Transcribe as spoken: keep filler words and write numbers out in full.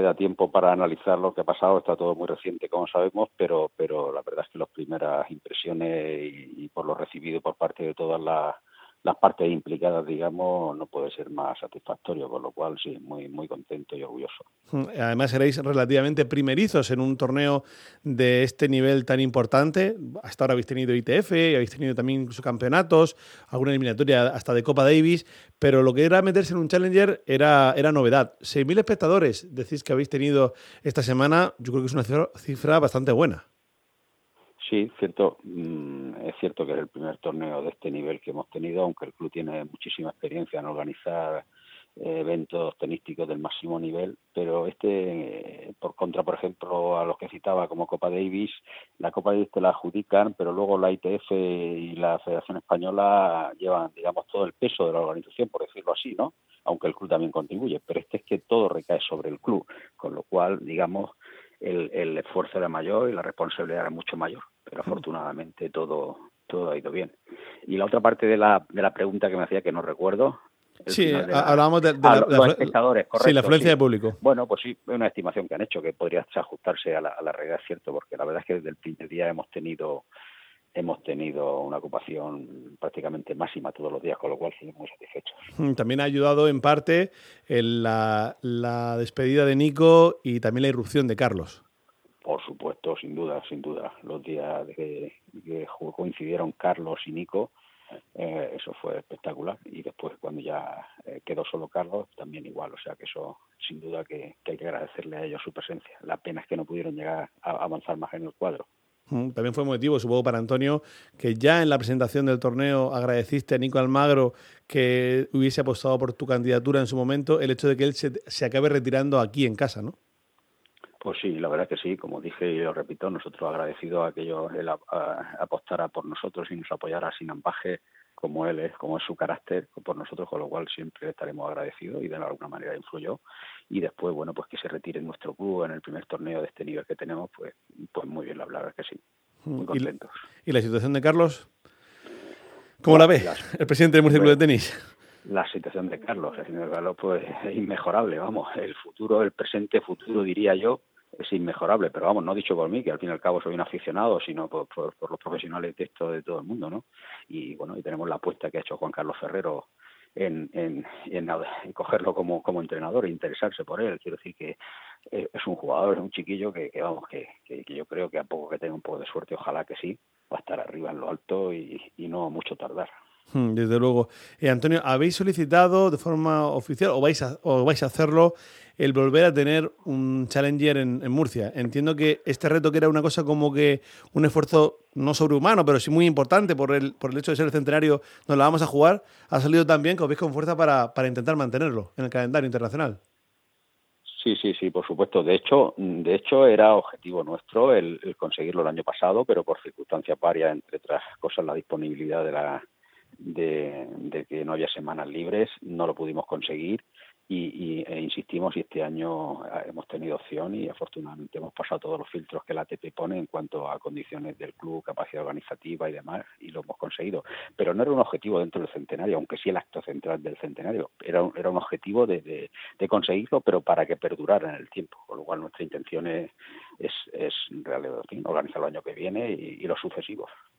queda tiempo para analizar lo que ha pasado, está todo muy reciente, como sabemos, pero pero la verdad es que las primeras impresiones y, y por lo recibido por parte de todas las, las partes implicadas, digamos, no puede ser más satisfactorio, con lo cual sí, muy muy contento y orgulloso. Además, seréis relativamente primerizos en un torneo de este nivel tan importante. Hasta ahora habéis tenido I T F, habéis tenido también incluso campeonatos, alguna eliminatoria hasta de Copa Davis, pero lo que era meterse en un Challenger era, era novedad. seis mil espectadores, decís que habéis tenido esta semana, yo creo que es una cifra, cifra bastante buena. Sí, cierto, es cierto que es el primer torneo de este nivel que hemos tenido, aunque el club tiene muchísima experiencia en organizar eventos tenísticos del máximo nivel, pero este, por contra, por ejemplo, a los que citaba como Copa Davis, la Copa Davis te la adjudican, pero luego la I T F y la Federación Española llevan, digamos, todo el peso de la organización, por decirlo así, ¿no? Aunque el club también contribuye, pero este es que todo recae sobre el club, con lo cual, digamos, el, el esfuerzo era mayor y la responsabilidad era mucho mayor, pero afortunadamente todo todo ha ido bien. Y la otra parte de la de la pregunta que me hacía, que no recuerdo, el sí, final de la, hablábamos de, de ah, la, los la, espectadores, correcto. Sí, la afluencia sí. de público. Bueno, pues sí, es una estimación que han hecho que podría ajustarse a la, a la realidad, cierto, porque la verdad es que desde el primer día hemos tenido hemos tenido una ocupación prácticamente máxima todos los días, con lo cual seguimos muy satisfechos. También ha ayudado en parte en la, la despedida de Nico y también la irrupción de Carlos. Por supuesto, sin duda, sin duda. Los días de que, que coincidieron Carlos y Nico, eh, eso fue espectacular. Y después, cuando ya eh, quedó solo Carlos, también igual. O sea que eso, sin duda, que, que hay que agradecerle a ellos su presencia. La pena es que no pudieron llegar a avanzar más en el cuadro. También fue motivo, supongo, para Antonio, que ya en la presentación del torneo agradeciste a Nico Almagro que hubiese apostado por tu candidatura en su momento, el hecho de que él se, se acabe retirando aquí en casa, ¿no? Pues sí, la verdad que sí, como dije y lo repito, nosotros agradecidos a que ellos, él a, a, apostara por nosotros y nos apoyara sin ambaje, como él es, como es su carácter, por nosotros, con lo cual siempre estaremos agradecidos y de alguna manera influyó. Y después, bueno, pues que se retire en nuestro club en el primer torneo de este nivel que tenemos, pues, pues muy bien, la verdad que sí, muy contentos. ¿Y, y la situación de Carlos? ¿Cómo la, la ve las, el presidente del Murcia Club de Tenis? La situación de Carlos, el señor Carlos, pues es inmejorable, vamos, el futuro, el presente futuro, diría yo, es inmejorable, pero vamos, no dicho por mí, que al fin y al cabo soy un aficionado, sino por, por, por los profesionales de esto de todo el mundo, ¿no? Y bueno, y tenemos la apuesta que ha hecho Juan Carlos Ferrero en, en, en, en cogerlo como, como entrenador e interesarse por él. Quiero decir que eh, es un jugador, es un chiquillo que, que vamos, que, que, que yo creo que a poco que tenga un poco de suerte, ojalá que sí, va a estar arriba en lo alto y, y no mucho tardar. Desde luego. Eh, Antonio, ¿habéis solicitado de forma oficial o vais a, o vais a hacerlo el volver a tener un Challenger en, en Murcia? Entiendo que este reto, que era una cosa como que un esfuerzo no sobrehumano, pero sí muy importante por el, por el hecho de ser el centenario, nos la vamos a jugar, ha salido tan bien que os veis con fuerza para, para intentar mantenerlo en el calendario internacional. Sí, sí, sí, por supuesto. De hecho, de hecho era objetivo nuestro el, el conseguirlo el año pasado, pero por circunstancias varias, entre otras cosas, la disponibilidad de la De, de que no había semanas libres, no lo pudimos conseguir y, y e insistimos y este año hemos tenido opción y afortunadamente hemos pasado todos los filtros que la A T P pone en cuanto a condiciones del club, capacidad organizativa y demás, y lo hemos conseguido. Pero no era un objetivo dentro del centenario, aunque sí el acto central del centenario, era un, era un objetivo de, de, de conseguirlo, pero para que perdurara en el tiempo, con lo cual nuestra intención es, es, es organizarlo el año que viene y, y los sucesivos.